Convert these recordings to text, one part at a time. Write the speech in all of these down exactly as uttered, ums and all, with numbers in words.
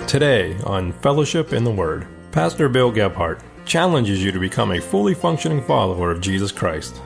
Today on Fellowship in the Word, Pastor Bill Gebhardt challenges you to become a fully functioning follower of Jesus Christ.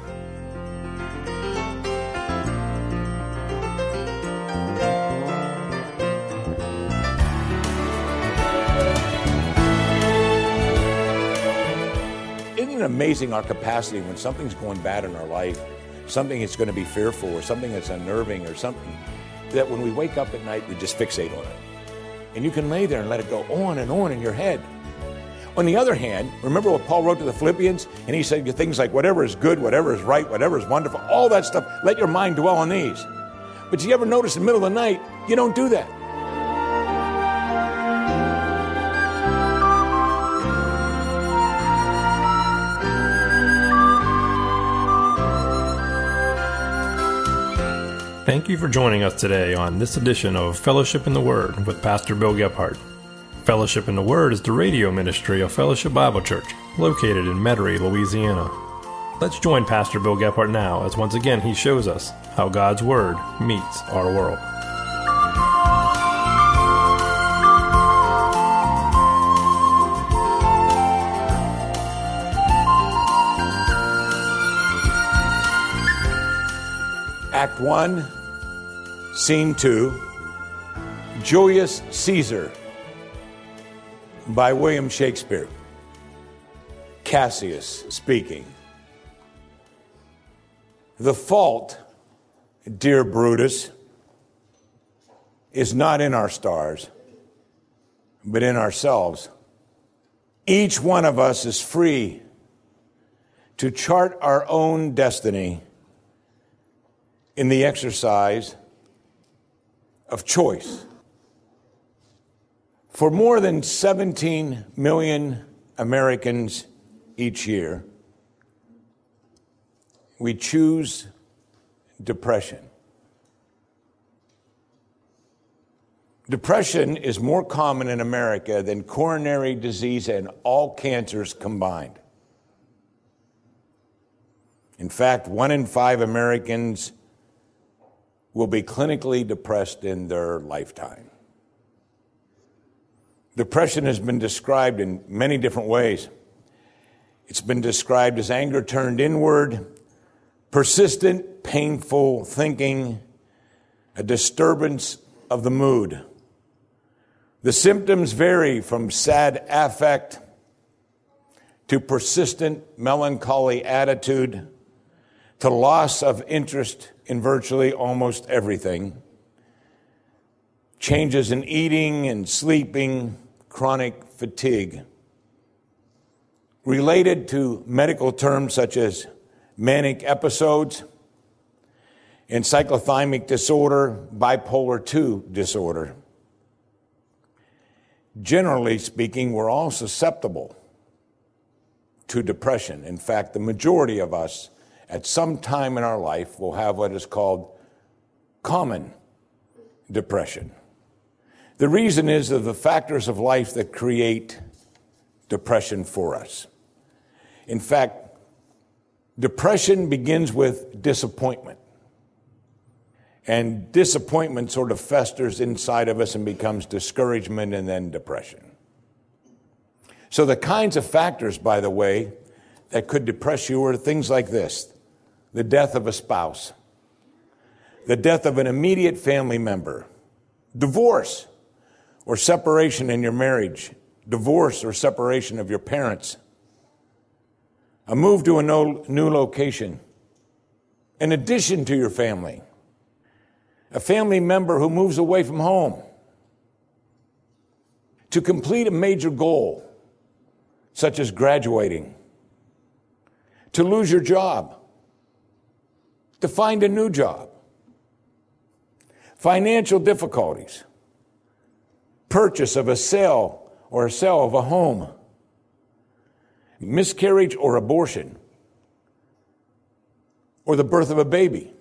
Isn't it amazing our capacity when something's going bad in our life, something that's going to be fearful or something that's unnerving or something, that when we wake up at night, we just fixate on it. And you can lay there and let it go on and on in your head. On the other hand, remember what Paul wrote to the Philippians? And he said things like, whatever is good, whatever is right, whatever is wonderful, all that stuff, let your mind dwell on these. But you ever notice in the middle of the night, you don't do that. Thank you for joining us today on this edition of Fellowship in the Word with Pastor Bill Gebhardt. Fellowship in the Word is the radio ministry of Fellowship Bible Church, located in Metairie, Louisiana. Let's join Pastor Bill Gebhardt now as once again he shows us how God's Word meets our world. Act one, Scene two, Julius Caesar by William Shakespeare. Cassius speaking. The fault, dear Brutus, is not in our stars, but in ourselves. Each one of us is free to chart our own destiny in the exercise of choice. For more than seventeen million Americans each year, we choose depression. Depression is more common in America than coronary disease and all cancers combined. In fact, one in five Americans will be clinically depressed in their lifetime. Depression has been described in many different ways. It's been described as anger turned inward, persistent, painful thinking, a disturbance of the mood. The symptoms vary from sad affect to persistent melancholy attitude to loss of interest in virtually almost everything, changes in eating and sleeping, chronic fatigue. Related to medical terms such as manic episodes, encyclothymic disorder, bipolar two disorder. Generally speaking, we're all susceptible to depression. In fact, the majority of us at some time in our life will have what is called common depression. The reason is of the factors of life that create depression for us. In fact, depression begins with disappointment. And disappointment sort of festers inside of us and becomes discouragement and then depression. So the kinds of factors, by the way, that could depress you are things like this: the death of a spouse, the death of an immediate family member, divorce or separation in your marriage, divorce or separation of your parents, a move to a no, new location, an addition to your family, a family member who moves away from home, to complete a major goal, such as graduating, to lose your job, to find a new job, financial difficulties, purchase of a sale or a sale of a home, miscarriage or abortion, or the birth of a baby,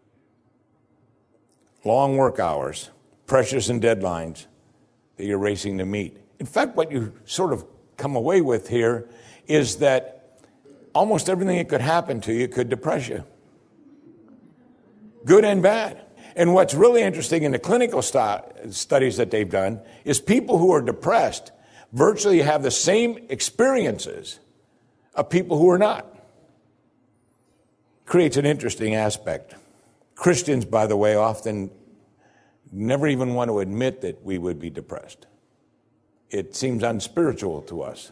long work hours, pressures and deadlines that you're racing to meet. In fact, what you sort of come away with here is that almost everything that could happen to you could depress you. Good and bad. And what's really interesting in the clinical st- studies that they've done is people who are depressed virtually have the same experiences of people who are not. Creates an interesting aspect. Christians, by the way, often never even want to admit that we would be depressed. It seems unspiritual to us.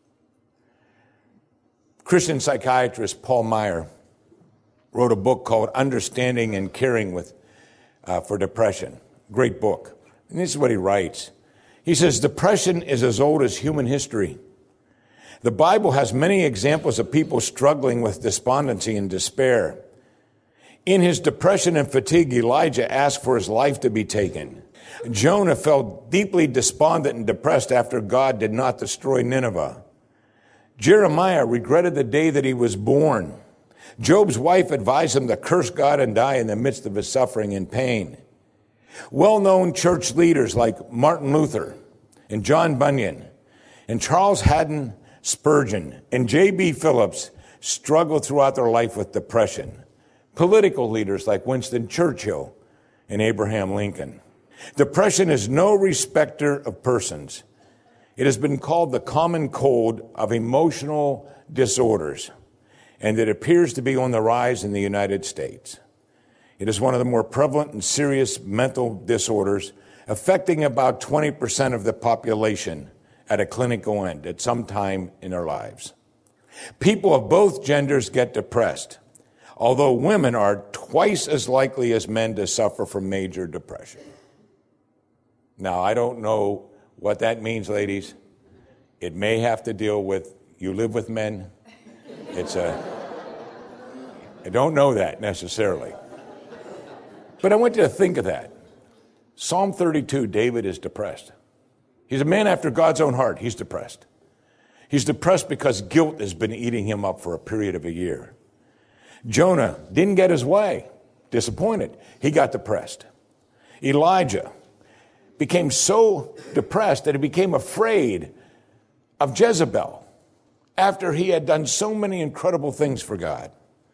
Christian psychiatrist Paul Meyer wrote a book called Understanding and Caring with, uh, for Depression. Great book. And this is what he writes. He says, depression is as old as human history. The Bible has many examples of people struggling with despondency and despair. In his depression and fatigue, Elijah asked for his life to be taken. Jonah felt deeply despondent and depressed after God did not destroy Nineveh. Jeremiah regretted the day that he was born. Job's wife advised him to curse God and die in the midst of his suffering and pain. Well-known church leaders like Martin Luther and John Bunyan and Charles Haddon Spurgeon and J B Phillips struggled throughout their life with depression. Political leaders like Winston Churchill and Abraham Lincoln. Depression is no respecter of persons. It has been called the common cold of emotional disorders, and it appears to be on the rise in the United States. It is one of the more prevalent and serious mental disorders, affecting about twenty percent of the population at a clinical end at some time in their lives. People of both genders get depressed, although women are twice as likely as men to suffer from major depression. Now, I don't know what that means, ladies. It may have to deal with you live with men. It's a, I don't know that necessarily. But I want you to think of that. Psalm thirty-two, David is depressed. He's a man after God's own heart. He's depressed. He's depressed because guilt has been eating him up for a period of a year. Jonah didn't get his way. Disappointed. He got depressed. Elijah became so depressed that he became afraid of Jezebel after he had done so many incredible things for God.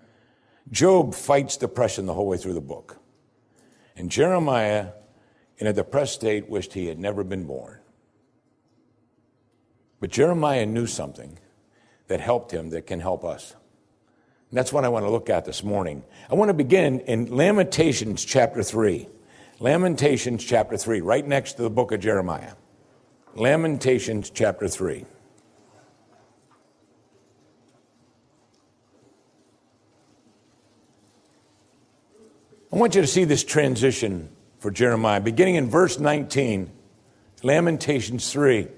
Job fights depression the whole way through the book. And Jeremiah, in a depressed state, wished he had never been born. But Jeremiah knew something that helped him that can help us. And that's what I want to look at this morning. I want to begin in Lamentations chapter three. Lamentations chapter three, right next to the book of Jeremiah. Lamentations chapter three. I want you to see this transition for Jeremiah, beginning in verse nineteen, Lamentations three.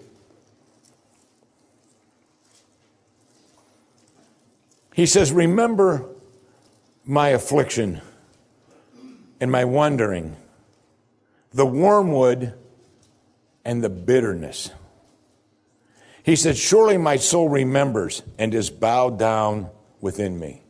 He says, remember my affliction and my wandering, the wormwood and the bitterness. He said, surely my soul remembers and is bowed down within me.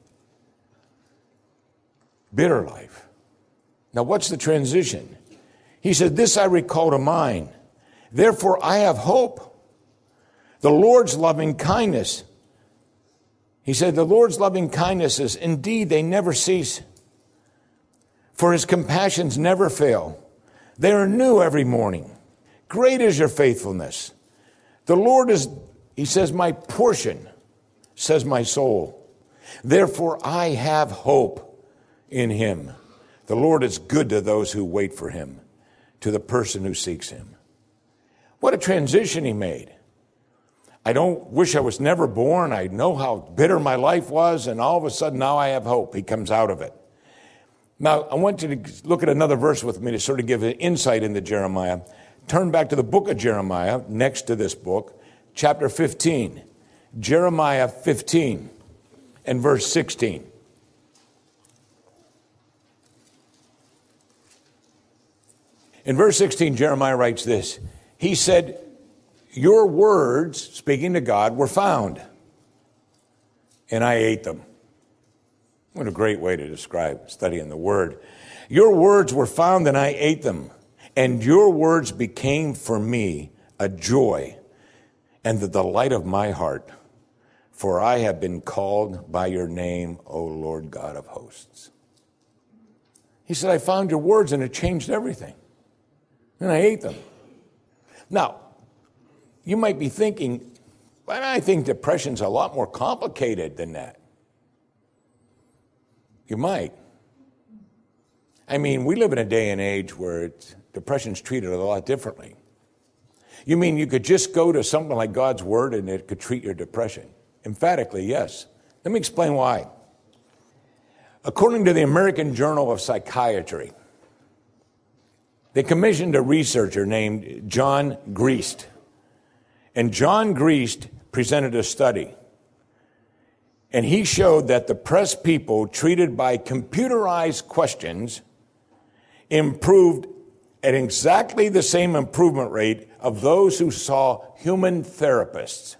Bitter life. Now, what's the transition? He said, this I recall to mind. Therefore, I have hope. The Lord's loving kindness. He said, the Lord's loving kindnesses, indeed, they never cease. For his compassions never fail. They are new every morning. Great is your faithfulness. The Lord is, he says, my portion, says my soul. Therefore, I have hope in him. The Lord is good to those who wait for him, to the person who seeks him. What a transition he made. I don't wish I was never born. I know how bitter my life was, and all of a sudden now I have hope. He comes out of it. Now, I want you to look at another verse with me to sort of give an insight into Jeremiah. Turn back to the book of Jeremiah, next to this book, chapter fifteen. Jeremiah fifteen and verse sixteen. In verse sixteen, Jeremiah writes this. He said, your words, speaking to God, were found, and I ate them. What a great way to describe studying the word. Your words were found, and I ate them, and your words became for me a joy and the delight of my heart, for I have been called by your name, O Lord God of hosts. He said, I found your words and it changed everything. And I ate them. Now, you might be thinking, but I think depression's a lot more complicated than that. You might. I mean, we live in a day and age where it's, depression's treated a lot differently. You mean you could just go to something like God's Word and it could treat your depression? Emphatically, yes. Let me explain why. According to the American Journal of Psychiatry, they commissioned a researcher named John Griest. And John Griest presented a study. And he showed that depressed people treated by computerized questions improved at exactly the same improvement rate of those who saw human therapists.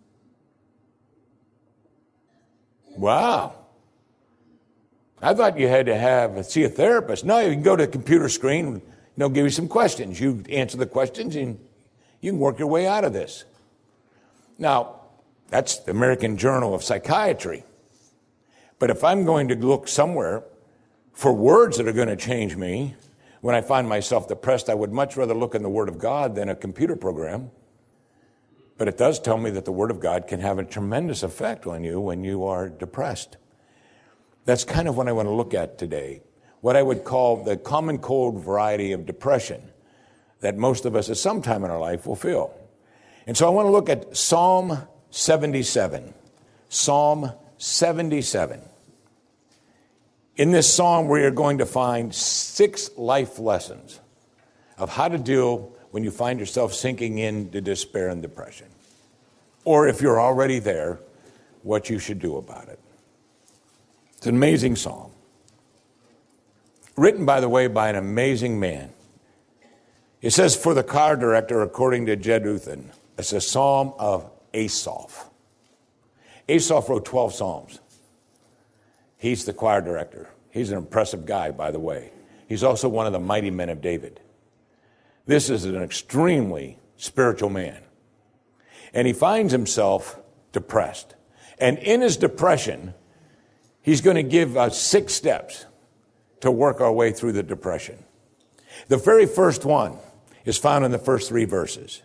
Wow. I thought you had to have see a therapist. No, you can go to the computer screen and they'll give you some questions. You answer the questions and you can work your way out of this. Now, that's the American Journal of Psychiatry. But if I'm going to look somewhere for words that are going to change me, when I find myself depressed, I would much rather look in the Word of God than a computer program. But it does tell me that the Word of God can have a tremendous effect on you when you are depressed. That's kind of what I want to look at today, what I would call the common cold variety of depression that most of us at some time in our life will feel. And so I want to look at Psalm seventy-seven. Psalm seventy-seven. In this psalm, we are going to find six life lessons of how to deal when you find yourself sinking into despair and depression. Or if you're already there, what you should do about it. It's an amazing psalm. Written, by the way, by an amazing man. It says, for the choir director, according to Jeduthun, it's a psalm of Asaph. Asaph wrote twelve psalms. He's the choir director. He's an impressive guy, by the way. He's also one of the mighty men of David. This is an extremely spiritual man. And he finds himself depressed. And in his depression, he's going to give us six steps to work our way through the depression. The very first one is found in the first three verses.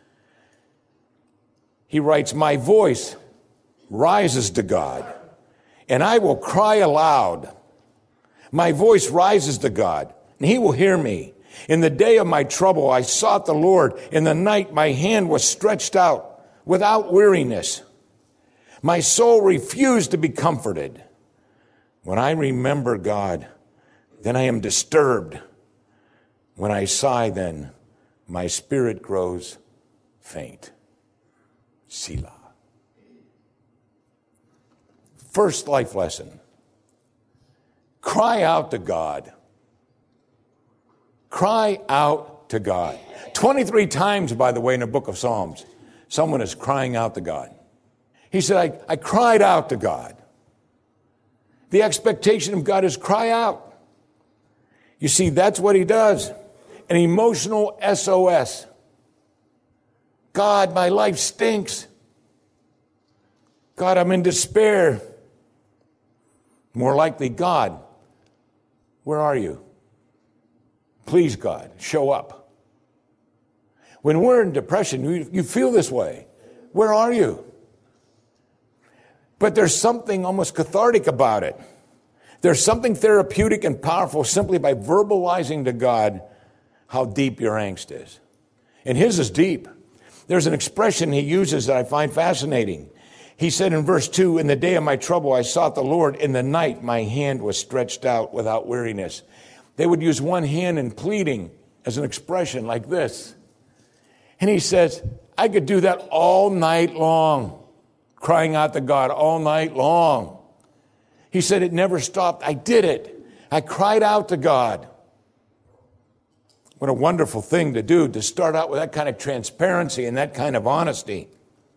He writes, my voice rises to God, and I will cry aloud. My voice rises to God, and he will hear me. In the day of my trouble, I sought the Lord. In the night, my hand was stretched out without weariness. My soul refused to be comforted. When I remember God, then I am disturbed. When I sigh, then my spirit grows faint. Selah. First life lesson. Cry out to God. Cry out to God. twenty-three times, by the way, in the book of Psalms, someone is crying out to God. He said, I, I cried out to God. The expectation of God is cry out. You see, that's what he does. An emotional S O S. God, my life stinks. God, I'm in despair. More likely, God, where are you? Please, God, show up. When we're in depression, you, you feel this way. Where are you? But there's something almost cathartic about it. There's something therapeutic and powerful simply by verbalizing to God how deep your angst is. And his is deep. There's an expression he uses that I find fascinating. He said in verse two, in the day of my trouble, I sought the Lord. In the night, my hand was stretched out without weariness. They would use one hand in pleading as an expression like this. And he says, I could do that all night long, crying out to God all night long. He said it never stopped. I did it. I cried out to God. What a wonderful thing to do, to start out with that kind of transparency and that kind of honesty.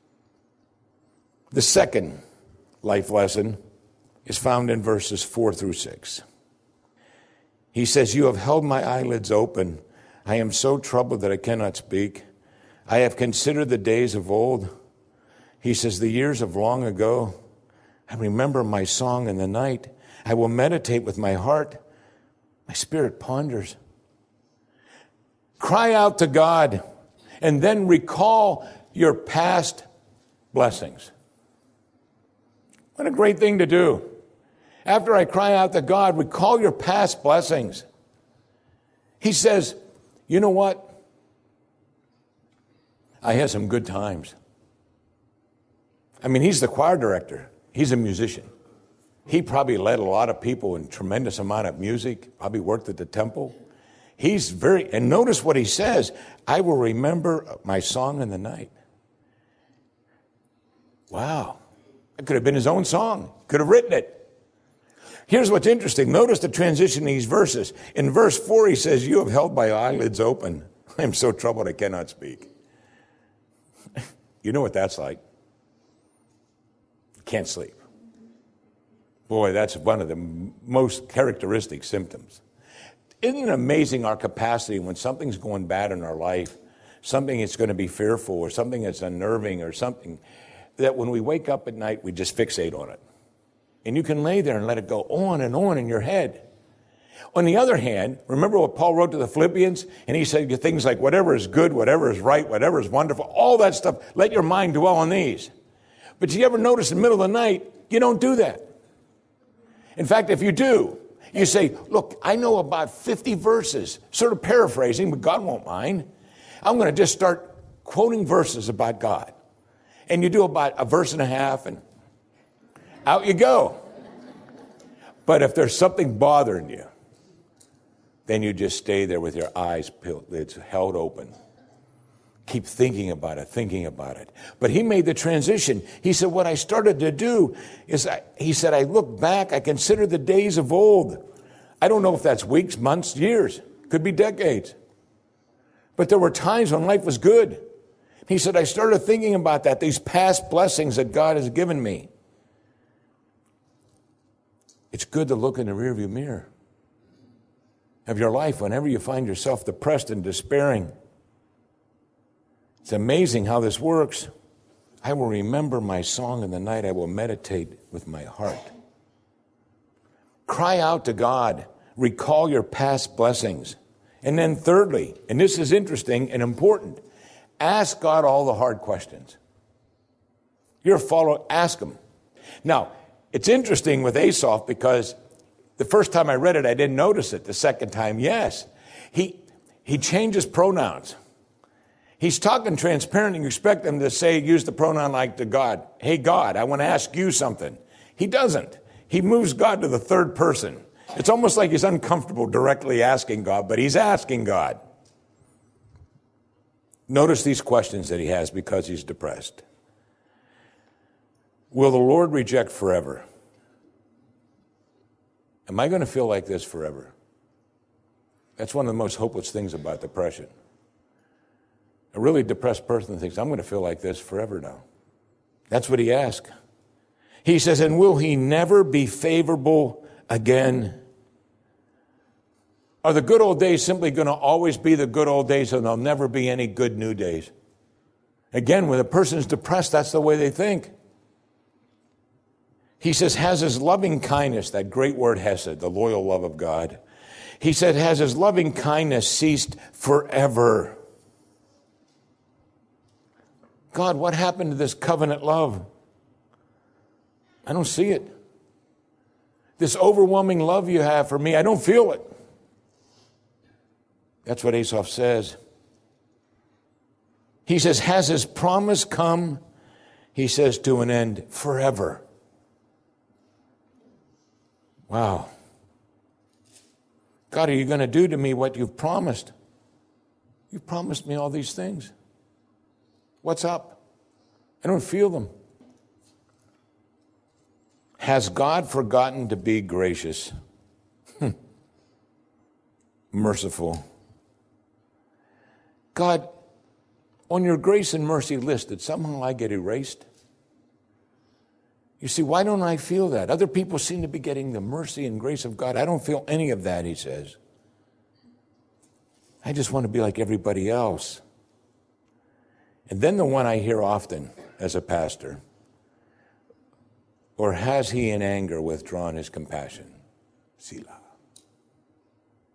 The second life lesson is found in verses four through six. He says, you have held my eyelids open. I am so troubled that I cannot speak. I have considered the days of old. He says, the years of long ago. I remember my song in the night. I will meditate with my heart. My spirit ponders. Cry out to God and then recall your past blessings. What a great thing to do. After I cry out to God, recall your past blessings. He says, you know what? I had some good times. I mean, he's the choir director. He's a musician. He probably led a lot of people in tremendous amount of music, probably worked at the temple. He's very, and notice what he says, I will remember my song in the night. Wow. It could have been his own song. Could have written it. Here's what's interesting. Notice the transition in these verses. In verse four, he says, you have held my eyelids open. I am so troubled I cannot speak. You know what that's like. You can't sleep. Boy, that's one of the most characteristic symptoms. Isn't it amazing our capacity when something's going bad in our life, something that's going to be fearful or something that's unnerving or something, that when we wake up at night, we just fixate on it. And you can lay there and let it go on and on in your head. On the other hand, remember what Paul wrote to the Philippians? And he said things like, whatever is good, whatever is right, whatever is wonderful, all that stuff, let your mind dwell on these. But you ever notice in the middle of the night, you don't do that. In fact, if you do, you say, look, I know about fifty verses, sort of paraphrasing, but God won't mind. I'm going to just start quoting verses about God. And you do about a verse and a half, and out you go. But if there's something bothering you, then you just stay there with your eyes lids held open. Keep thinking about it, thinking about it. But he made the transition. He said, what I started to do is, I, he said, I look back, I consider the days of old. I don't know if that's weeks, months, years. Could be decades. But there were times when life was good. He said, I started thinking about that, these past blessings that God has given me. It's good to look in the rearview mirror of your life whenever you find yourself depressed and despairing. It's amazing how this works. I will remember my song in the night. I will meditate with my heart. Cry out to God. Recall your past blessings. And then thirdly, and this is interesting and important, ask God all the hard questions. You're a follower, ask him. Now, it's interesting with Asaph because the first time I read it, I didn't notice it. The second time, yes. He, he changes pronouns. He's talking transparent, and you expect him to say, use the pronoun like to God. Hey, God, I want to ask you something. He doesn't. He moves God to the third person. It's almost like he's uncomfortable directly asking God, but he's asking God. Notice these questions that he has because he's depressed. Will the Lord reject forever? Am I going to feel like this forever? That's one of the most hopeless things about depression. A really depressed person thinks, I'm going to feel like this forever now. That's what he asks. He says, and will he never be favorable again? Are the good old days simply going to always be the good old days and there'll never be any good new days? Again, when a person is depressed, that's the way they think. He says, has his loving kindness, that great word hesed, the loyal love of God. He said, has his loving kindness ceased forever? God, what happened to this covenant love? I don't see it. This overwhelming love you have for me, I don't feel it. That's what Asaph says. He says, has his promise come? He says, to an end forever. Wow. God, are you going to do to me what you've promised? You've promised me all these things. What's up? I don't feel them. Has God forgotten to be gracious, merciful? God, on your grace and mercy list, did somehow I get erased? You see, why don't I feel that? Other people seem to be getting the mercy and grace of God. I don't feel any of that, he says. I just want to be like everybody else. And then the one I hear often as a pastor, or has he in anger withdrawn his compassion? Selah.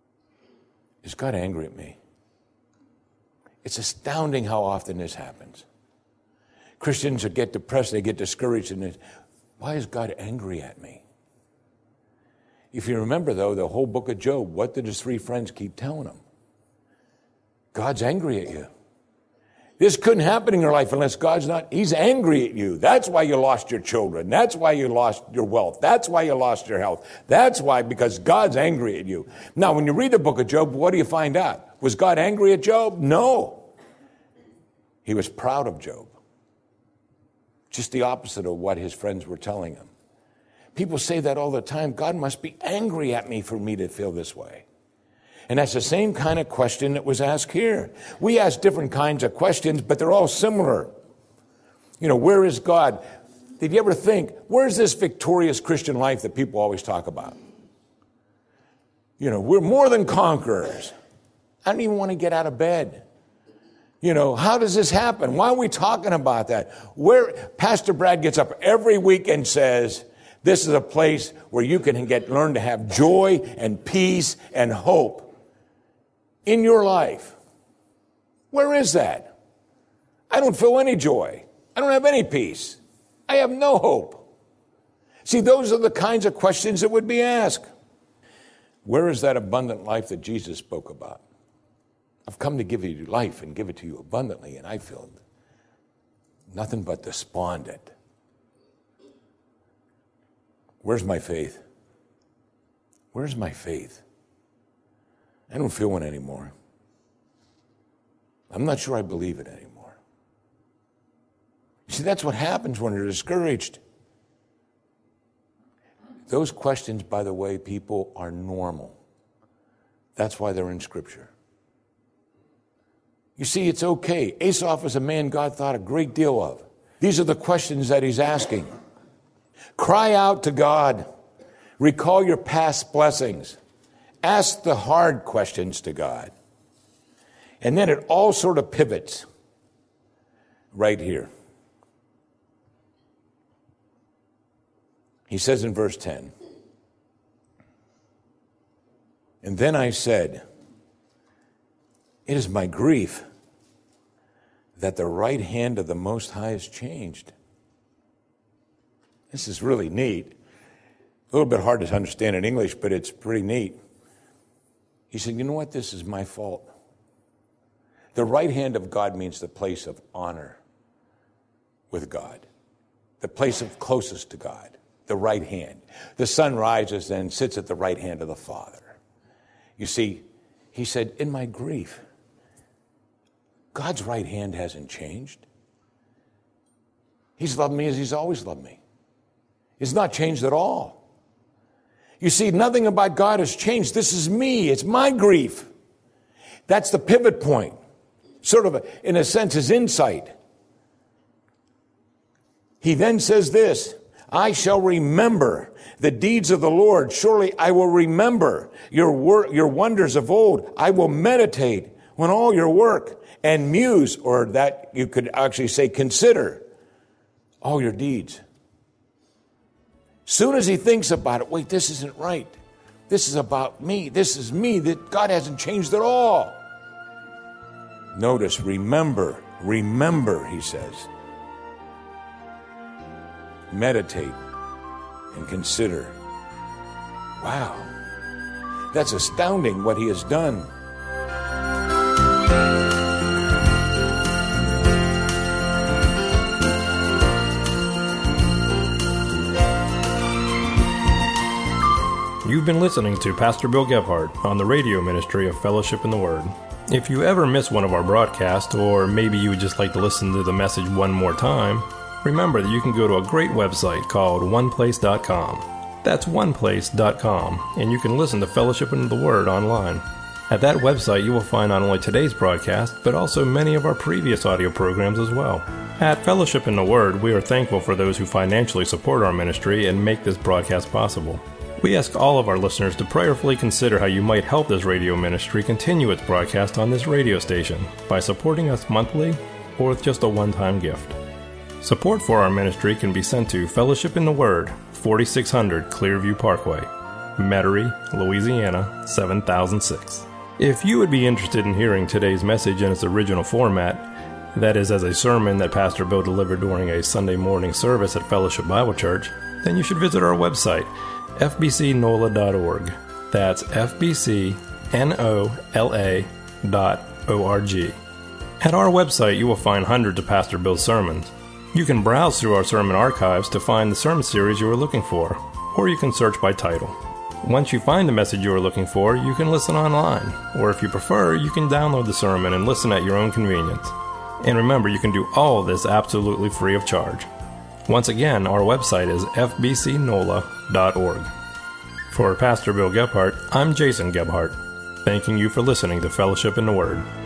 Is God angry at me? It's astounding how often this happens. Christians get depressed, they get discouraged, and they, why is God angry at me? If you remember, though, the whole book of Job, what did his three friends keep telling him? God's angry at you. This couldn't happen in your life unless God's not, he's angry at you. That's why you lost your children. That's why you lost your wealth. That's why you lost your health. That's why, because God's angry at you. Now, when you read the book of Job, what do you find out? Was God angry at Job? No. He was proud of Job. Just the opposite of what his friends were telling him. People say that all the time. God must be angry at me for me to feel this way. And that's the same kind of question that was asked here. We ask different kinds of questions, but they're all similar. You know, where is God? Did you ever think, where's this victorious Christian life that people always talk about? You know, we're more than conquerors. I don't even want to get out of bed. You know, how does this happen? Why are we talking about that? Where Pastor Brad gets up every week and says, this is a place where you can get learn to have joy and peace and hope in your life. Where is that? I don't feel any joy. I don't have any peace. I have no hope. See, those are the kinds of questions that would be asked. Where is that abundant life that Jesus spoke about? I've come to give you life and give it to you abundantly, and I feel nothing but despondent. Where's my faith? Where's my faith? I don't feel one anymore. I'm not sure I believe it anymore. See, that's what happens when you're discouraged. Those questions, by the way, people, are normal. That's why they're in Scripture. You see, it's okay. Asaph was a man God thought a great deal of. These are the questions that he's asking. Cry out to God. Recall your past blessings. Ask the hard questions to God. And then it all sort of pivots right here. He says in verse ten, and then I said, it is my grief that the right hand of the Most High is changed. This is really neat. A little bit hard to understand in English, but it's pretty neat. He said, you know what? This is my fault. The right hand of God means the place of honor with God, the place of closest to God, the right hand. The Son rises and sits at the right hand of the Father. You see, he said, in my grief, God's right hand hasn't changed. He's loved me as he's always loved me. It's not changed at all. You see, nothing about God has changed. This is me. It's my grief. That's the pivot point. Sort of, a, in a sense, his insight. He then says this, I shall remember the deeds of the Lord. Surely I will remember your wor- your wonders of old. I will meditate on all your work and muse, or that you could actually say consider, all your deeds. Soon as he thinks about it, wait, this isn't right. This is about me. This is me. That God hasn't changed at all. Notice, remember, remember, he says. Meditate and consider. Wow. That's astounding what he has done. You've been listening to Pastor Bill Gebhardt on the radio ministry of Fellowship in the Word. If you ever miss one of our broadcasts, or maybe you would just like to listen to the message one more time, remember that you can go to a great website called one place dot com. That's one place dot com, and you can listen to Fellowship in the Word online. At that website, you will find not only today's broadcast, but also many of our previous audio programs as well. At Fellowship in the Word, we are thankful for those who financially support our ministry and make this broadcast possible. We ask all of our listeners to prayerfully consider how you might help this radio ministry continue its broadcast on this radio station by supporting us monthly or with just a one-time gift. Support for our ministry can be sent to Fellowship in the Word, forty-six hundred Clearview Parkway, Metairie, Louisiana, seven thousand six. If you would be interested in hearing today's message in its original format, that is, as a sermon that Pastor Bill delivered during a Sunday morning service at Fellowship Bible Church, then you should visit our website, f b c nola dot org. That's f b c nola dot org. At our website, you will find hundreds of Pastor Bill's sermons. You can browse through our sermon archives to find the sermon series you are looking for, or you can search by title. Once you find the message you are looking for, you can listen online, or if you prefer, you can download the sermon and listen at your own convenience. And remember, you can do all of this absolutely free of charge. Once again, our website is f b c nola dot org. For Pastor Bill Gebhardt, I'm Jason Gebhardt, thanking you for listening to Fellowship in the Word.